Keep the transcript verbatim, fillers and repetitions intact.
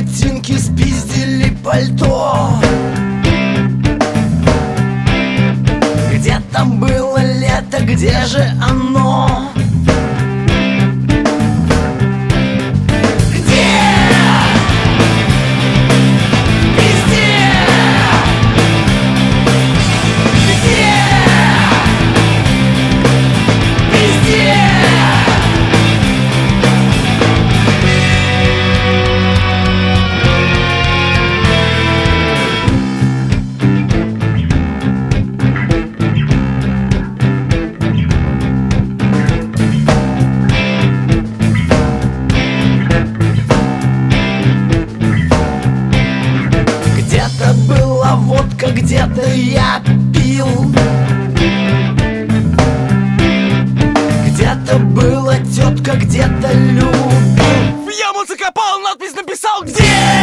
ботинки, спиздили пальто. Где там было лето, где же оно? Где-то была водка, где-то я пил. Где-то была тетка, где-то любил. В яму закопал, надпись написал, где?